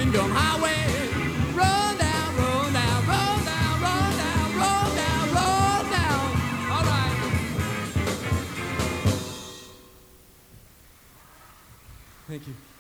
Kingdom Highway. Roll down, roll down, roll down, roll down, roll down, roll down. All right. Thank you.